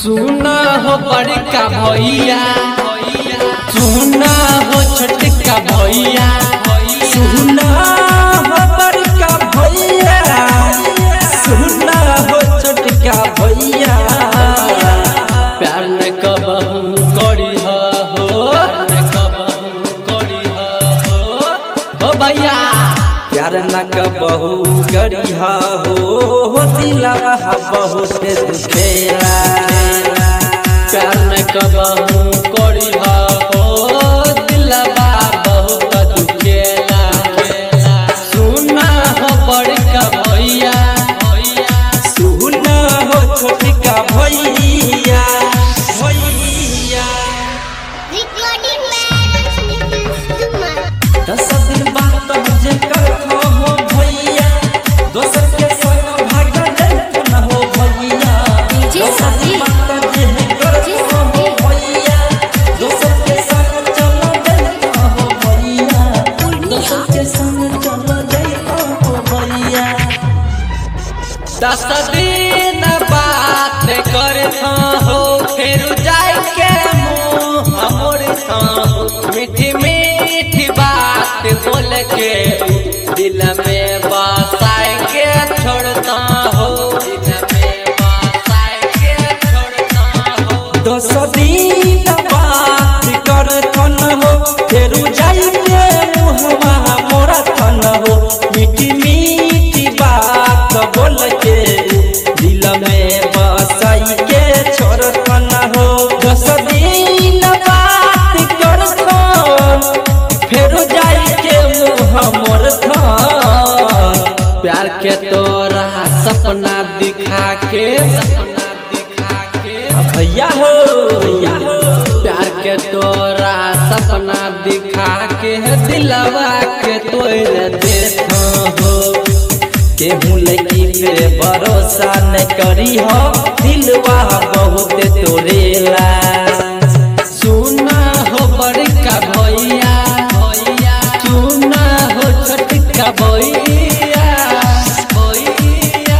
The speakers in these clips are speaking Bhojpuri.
सुना हो बड़का भैया, सुना हो छोटका भैया, सुना हो बड़का भैया, सुना हो छोटका भैया। प्यार न कबहू करी हो, न कबहू करी हो भैया। प्यार न कबहू करी हो, दिलवा बहुत दुखेला। प्यार न कबहू करी हो, दिलवा बहुत दुखेला। सुना हो बड़का भैया, सुना हो छोटका भैया, भैया। 10 दिन बाद तो मुझे कर हो भैया, दोसर के संग भागल न हो भैया। 10 दिन बाद तो मुझे कर हो भैया, दोसर के संग चलो न हो भैया, दोसर के संग चलो हो भैया। 10 दिन बात करत हो, फिर जाए के मुँह हमर संग। मीठी मीठी बात बोल के दिल में बसाए के छोड़ता हो, दिल में बसाए के छोड़ता हो। 10 दिन बात करथन हो, फिर जाई के मुहवा मोरा थन हो। मीठी मीठी बात बोल के दिल में बसाई के छोड़थन हो। 10 दिन बात करथन, फिर जाई के मुह मोर थन। प्यार के तोरा सपना दिखा के, सपना दिखा के भैया हो, भैया हो। प्यार के तोरा सपना दिखा के दिलवा के तोड़ देता हो। केहू लड़की पे भरोसा न करी हो, दिलवा बहुत तोड़ेला। सुना हो बड़का भैया, सुना हो छोटका भैया, भैया।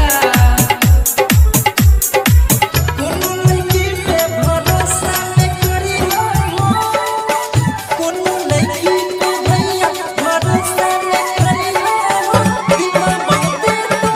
कोनो लड़की पे भरोसा न करी हो, कोनो लड़की पे भैया भरोसा न करी हो, दिलवा बहुत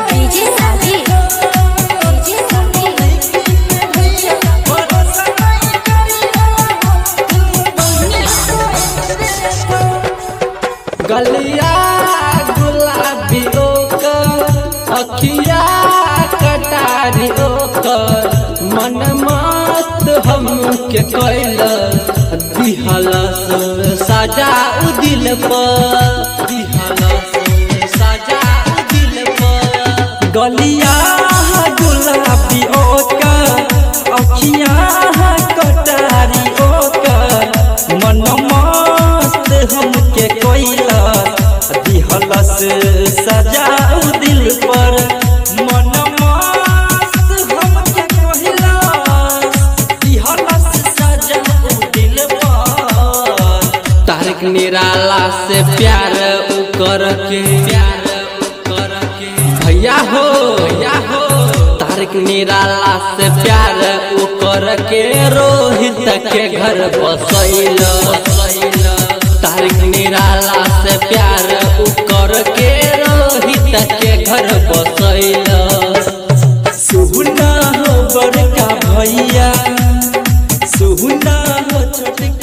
गलिया गुलाबी ओकर, अखिया कटारी ओकर, मन मस्त हमके कैल दिहलस सजा उ दिल पर, दिहलस सजा उ दिल पर। गलिया गुलाबी ओकर, अखिया कटारी ओकर, मन मस्त हमके कोइला दिहलस सजा उ दिल पर। मन मस्त हमके कोइला दिहलस सजा उ दिल पर। तारिक निराला से प्यार उ कर के, प्यार उ कर के भैया हो, भैया हो। तारिक निराला से प्यार उ कर के रोहित के घर बसैल। तारिक निराला से प्यार उ कर के रोहित के घर बसैल। सुना हो बड़का भैया, सुना हो छोटका